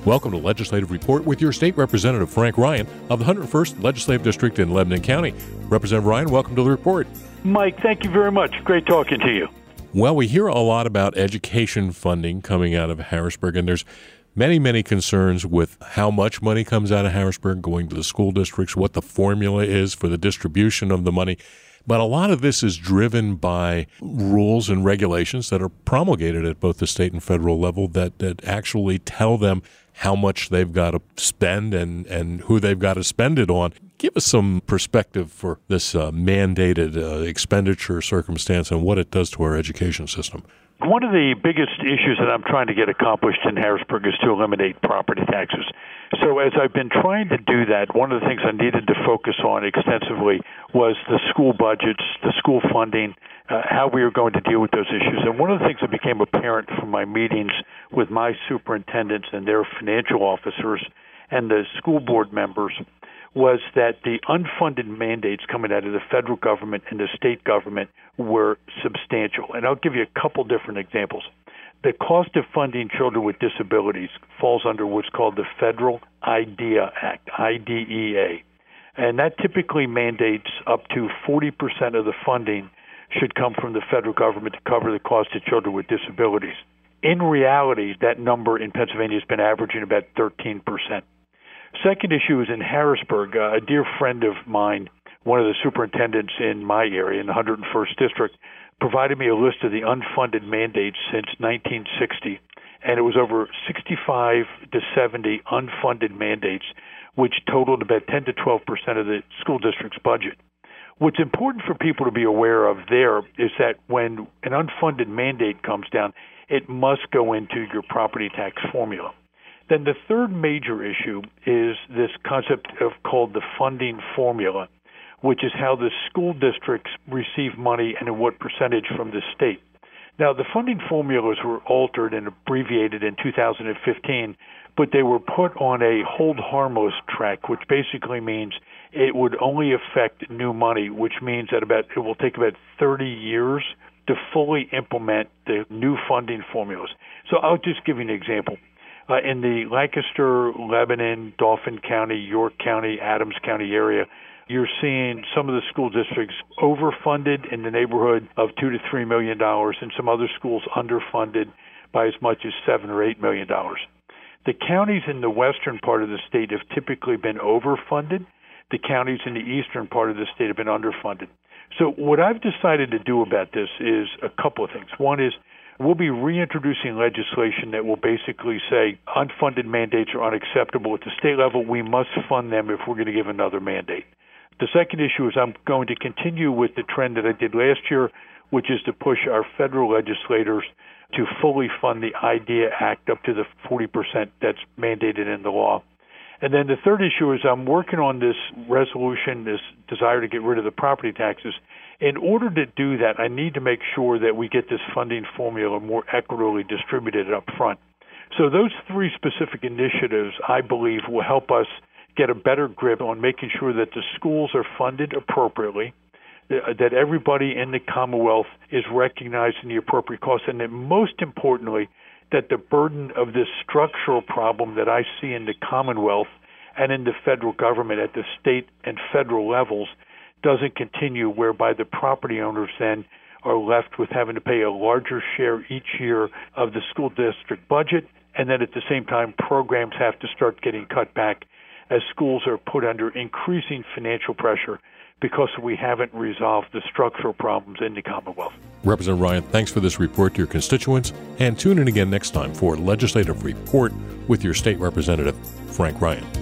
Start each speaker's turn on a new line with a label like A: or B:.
A: Welcome to Legislative Report with your State Representative Frank Ryan of the 101st Legislative District in Lebanon County. Representative Ryan, welcome to the report.
B: Mike, thank you very much. Great talking to you.
A: Well, we hear a lot about education funding coming out of Harrisburg, and there's many concerns with how much money comes out of Harrisburg going to the school districts, what the formula is for the distribution of the money. But a lot of this is driven by rules and regulations that are promulgated at both the state and federal level that actually tell them how much they've got to spend and who they've got to spend it on. Give us some perspective for this mandated expenditure circumstance and what it does to our education system.
B: One of the biggest issues that I'm trying to get accomplished in Harrisburg is to eliminate property taxes. So as I've been trying to do that, one of the things I needed to focus on extensively was the school budgets, the school funding, how we were going to deal with those issues. And one of the things that became apparent from my meetings with my superintendents and their financial officers and the school board members was that the unfunded mandates coming out of the federal government and the state government were substantial. And I'll give you a couple different examples. The cost of funding children with disabilities falls under what's called the Federal IDEA Act, IDEA. And that typically mandates up to 40% of the funding should come from the federal government to cover the cost of children with disabilities. In reality, that number in Pennsylvania has been averaging about 13%. Second issue is in Harrisburg. A dear friend of mine, one of the superintendents in my area, in the 101st District, provided me a list of the unfunded mandates since 1960, and it was over 65 to 70 unfunded mandates, which totaled about 10 to 12% of the school district's budget. What's important for people to be aware of there is that when an unfunded mandate comes down, it must go into your property tax formula. Then the third major issue is this concept of called the funding formula, which is how the school districts receive money and in what percentage from the state. Now, the funding formulas were altered and abbreviated in 2015, but they were put on a hold harmless track, which basically means it would only affect new money, which means that it will take about 30 years to fully implement the new funding formulas. So I'll just give you an example. In the Lancaster, Lebanon, Dauphin County, York County, Adams County area, you're seeing some of the school districts overfunded in the neighborhood of $2 to $3 million, and some other schools underfunded by as much as $7 or $8 million. The counties in the western part of the state have typically been overfunded. The counties in the eastern part of the state have been underfunded. So what I've decided to do about this is a couple of things. One is we'll be reintroducing legislation that will basically say unfunded mandates are unacceptable at the state level. We must fund them if we're going to give another mandate. The second issue is I'm going to continue with the trend that I did last year, which is to push our federal legislators to fully fund the IDEA Act up to the 40% that's mandated in the law. And then the third issue is I'm working on this resolution, this desire to get rid of the property taxes. In order to do that, I need to make sure that we get this funding formula more equitably distributed up front. So those three specific initiatives, I believe, will help us get a better grip on making sure that the schools are funded appropriately, that everybody in the Commonwealth is recognizing the appropriate costs, and that most importantly, that the burden of this structural problem that I see in the Commonwealth and in the federal government at the state and federal levels doesn't continue, whereby the property owners then are left with having to pay a larger share each year of the school district budget, and then at the same time programs have to start getting cut back as schools are put under increasing financial pressure because we haven't resolved the structural problems in the Commonwealth.
A: Representative Ryan, thanks for this report to your constituents, and tune in again next time for Legislative Report with your State Representative, Frank Ryan.